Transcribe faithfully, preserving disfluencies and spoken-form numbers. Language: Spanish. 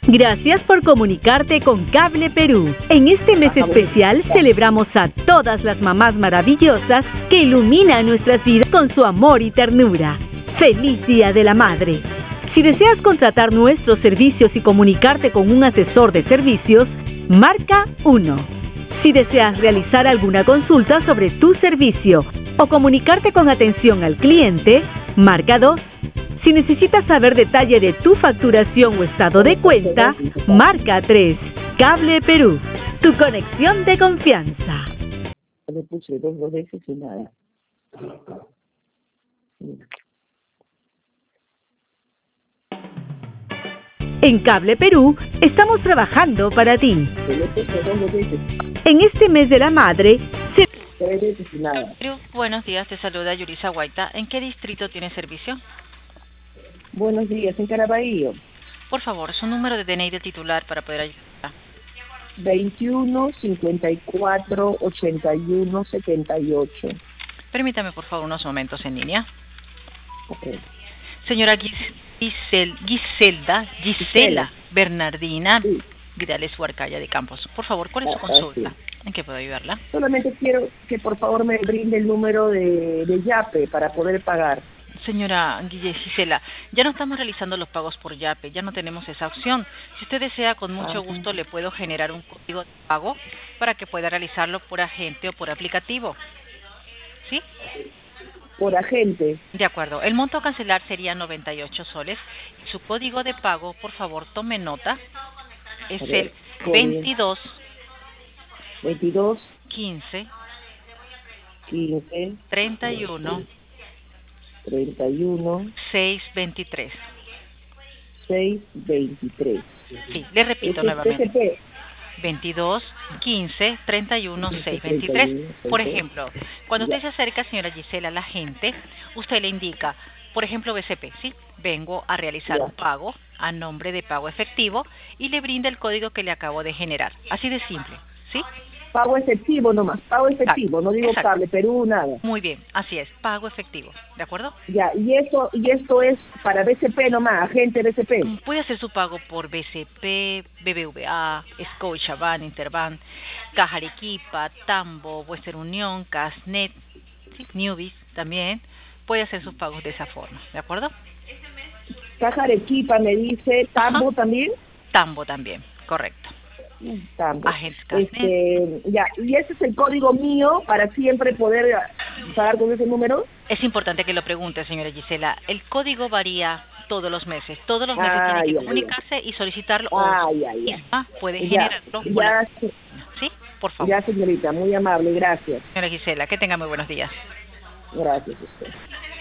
Gracias por comunicarte con Cable Perú. En este mes especial celebramos a todas las mamás maravillosas que iluminan nuestras vidas con su amor y ternura. ¡Feliz Día de la Madre! Si deseas contratar nuestros servicios y comunicarte con un asesor de servicios, marca uno. Si deseas realizar alguna consulta sobre tu servicio o comunicarte con atención al cliente, marca dos. Si necesitas saber detalle de tu facturación o estado de cuenta, marca tres. Cable Perú, tu conexión de confianza. Le puse dos, dos veces y nada. En Cable Perú estamos trabajando para ti. Le puse dos, dos veces. En este mes de la madre, se... Tres veces y nada. Perú, buenos días, te saluda Yurisa Guaita. ¿En qué distrito tiene servicio? Buenos días, en Caraballo. Por favor, su número de D N I de titular para poder ayudar. veintiuno, cincuenta y cuatro, ochenta y uno, setenta y ocho. Permítame, por favor, unos momentos en línea. Okay. Señora Gis Gisel Giselda, Gisela Gisela. Bernardina Sí. Vidales Huarcaya de Campos. Por favor, ¿cuál es su Ah, consulta? sí. ¿En qué puedo ayudarla? Solamente quiero que por favor me brinde el número de, de YAPE para poder pagar. Señora Guille Gisela, ya no estamos realizando los pagos por YAPE, ya no tenemos esa opción. Si usted desea, con mucho Ajá. gusto le puedo generar un código de pago para que pueda realizarlo por agente o por aplicativo. ¿Sí? Por agente. De acuerdo. El monto a cancelar sería noventa y ocho soles. Su código de pago, por favor, tome nota. Es A ver, el veintidós veintidós, quince quince, treinta y uno treinta y uno, seiscientos veintitrés. seiscientos veintitrés. Sí, le repito ¿Es nuevamente. T C P? veintidós, quince, treinta y uno, seiscientos veintitrés. Por ejemplo, cuando usted se acerca, señora Gisela, a la gente, usted le indica, por ejemplo, B C P, ¿sí? Vengo a realizar Ya. un pago a nombre de pago efectivo y le brinda el código que le acabo de generar. Así de simple, ¿sí? Pago efectivo nomás, pago efectivo, no digo Exacto. Cable Perú, nada. Muy bien, así es, pago efectivo, ¿de acuerdo? Ya, y eso y esto es para B C P nomás, agente B C P. Puede hacer su pago por B C P, B B V A, Scotiabank, Interbank, Caja Arequipa, Tambo, Western Union, Casnet, ¿sí? Newbies también. Puede hacer sus pagos de esa forma, ¿de acuerdo? Caja Arequipa me dice, Tambo Ajá. también. Tambo también, correcto. Tambo. Agente Casnet. Este, ya, y ese es el código mío para siempre poder pagar con ese número. Es importante que lo pregunte, señora Gisela. El código varía todos los meses. Todos los meses Ah, tiene que ya, comunicarse y solicitarlo. Ah, o ya, ya. misma puede Ya, generarlo. por ya, la- ¿Sí? Por favor. ya, señorita, muy amable, gracias. Señora Gisela, que tenga muy buenos días. Gracias a usted.